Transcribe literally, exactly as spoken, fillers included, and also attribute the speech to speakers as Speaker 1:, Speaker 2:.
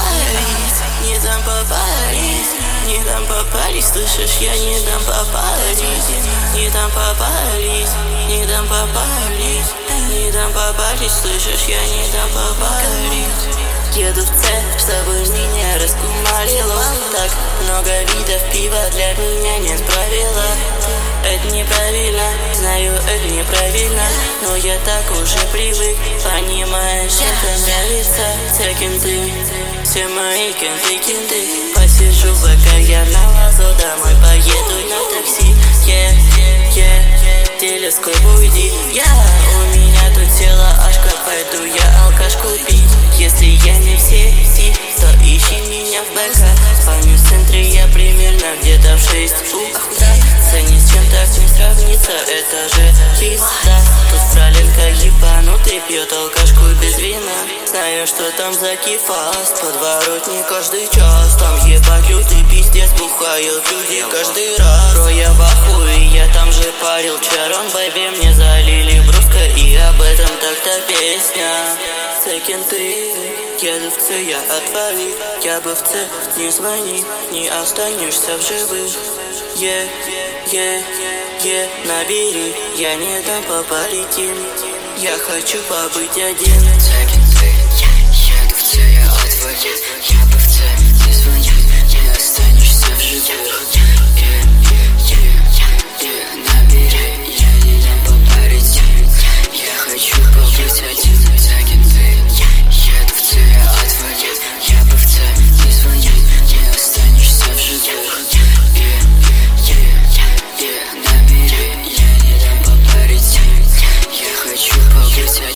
Speaker 1: попарить, не дам попарить, не дам попарить, слышишь, я не дам попарить, не дам попарить, не дам попарить, не дам попарить, слышишь, я не дам попарить. Еду в цель, чтобы меня раскумарило. Так много видов пива для меня нет правила. Это неправильно, знаю, это неправильно, но я так уже привык, понимаешь, это нравится. Все кенты, все мои кенты, кенты. Посижу, пока я на лазу, домой поеду на такси. Yeah, yeah, телескоп уйди. Я, у меня тут села ашка, пойду я алкашку пить. Если я не в сети, то ищи меня в БК. Спамю в центре я примерно где-то в шесть утра. Цени с чем так не сравнится, это же пизда. Тут праленка ебанутый пьет алкашку без вина. Знаю, что там за кифас, подворотни каждый час. Там ебать лютый пиздец, бухают люди каждый раз. Бро, я в ахуе, я там же парил чарон, бэйби, мне залили бруска, и об этом так-то песня. Секенты, еду в Ц, я отвали, я бы в Ц, не звони, не останешься в живых. Е, е, е, набери, я не дам попалить им, я хочу побыть один.
Speaker 2: Секенты, еду в Ц, я отвали, я бы в Ц, не звони, не останешься в живых.